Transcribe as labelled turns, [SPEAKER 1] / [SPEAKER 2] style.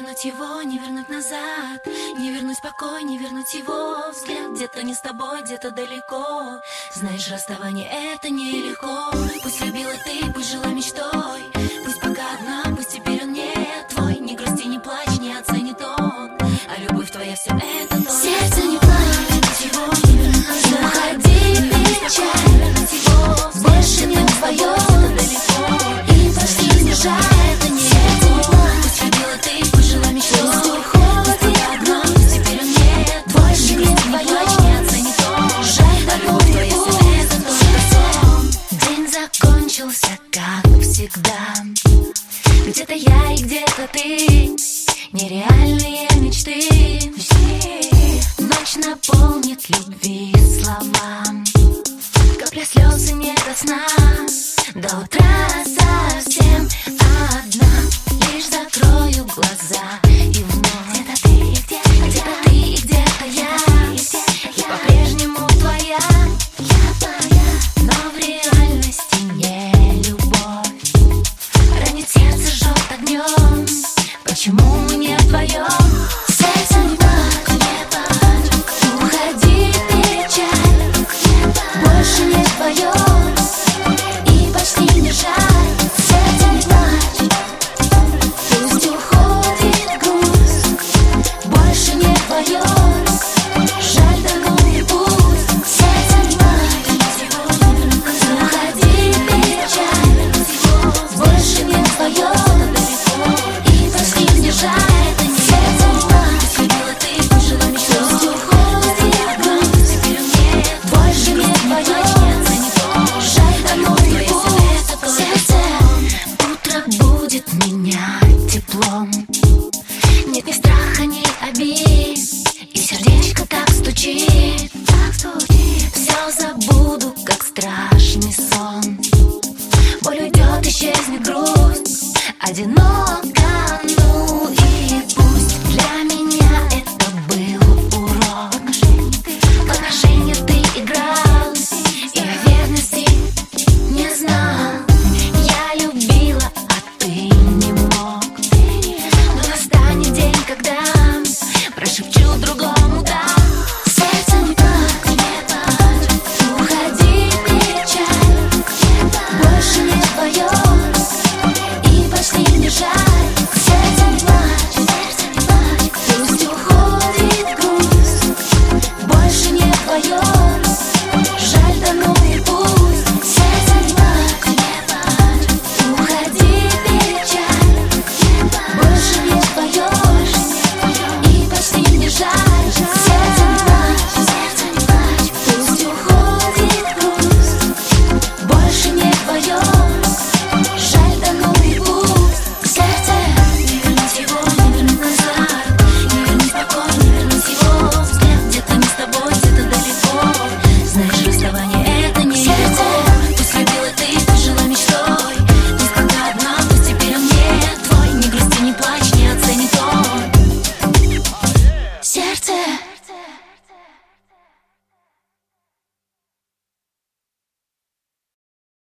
[SPEAKER 1] вернуть его, не вернуть назад, не вернуть покой, не вернуть его взгляд. Где-то не с тобой, где-то далеко. Знаешь, расставание это нелегко. Пусть любила ты, пусть жила мечтой, пусть пока одна, пусть теперь он не твой. Не грусти, не плачь, не оценит он, а любовь твоя все это то. Сердце не плачет, его не вернуть назад. Уходи, печаль, вернуть его, больше не твое, далеко. И почти снижает. Как всегда, где-то я и где-то ты, нереальные мечты. Ночь наполнит любви словам, капля слез и нет до сна, до утра совсем.